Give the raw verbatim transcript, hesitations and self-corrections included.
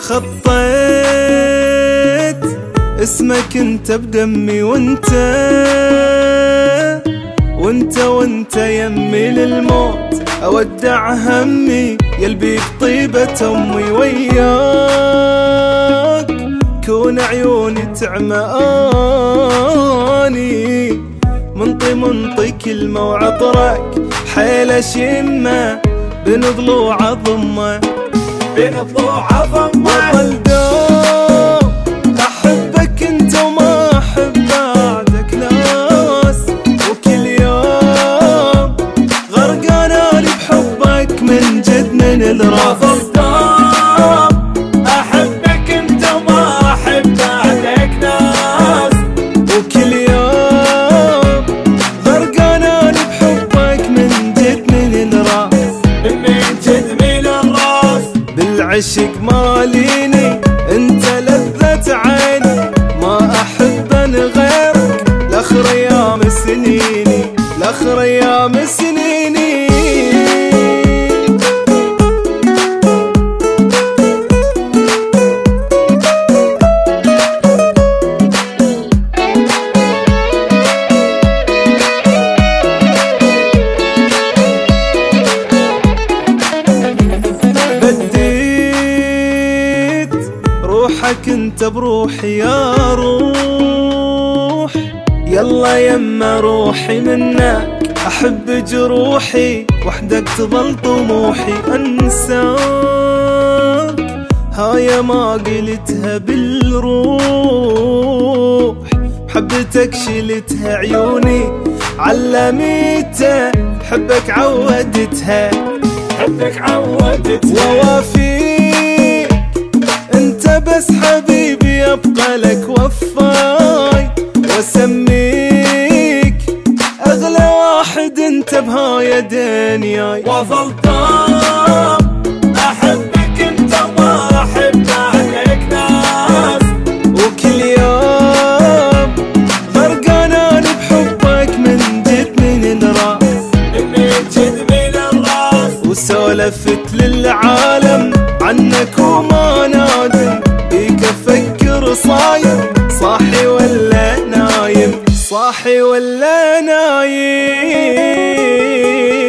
خطيت اسمك انت بدمي، وانت وانت وانت يمي للموت اودع همي، يلبيك طيبة امي وياك كون عيوني تعماني، منطي منطي كلمة وعطرك حيل شمة، بين ضلوع ضمه بين ضلوع ضمه وظل دوم احبك انت وما احب بعدك ناس، وكل يوم غرقان انا بحبك من جد من الراس. وظل دوم احبك انت وما احب بعدك ناس، وكل يوم غرقان انا بحبك من جد من الراس، من جد من الراس. بالعشق ماليني انت لذة عيني، ما احب انا غيرك لاخر ايام سنيني، لاخر ايام سنيني. روحك انت بروحي يا روح، يلا يما روحي منك احب جروحي، وحدك تظل طموحي انساك، هاي ما قلتها بالروح، محبتك شلتها عيوني علميتها، حبك عودتها حبك عودتها ووافيك انت بس حبيبي، ابقى لك وفاي واسميك اغلى واحد انت بهاي دنياي. وظل دوم احبك انت وما احب بعدك ناس، وكل يوم غرقان انا بحبك من جد من الراس، من جد من الراس. وسولفت للعالم عنك وما نادم، بيك افكر صايم صاحي ولا نايم، صاحي ولا نايم.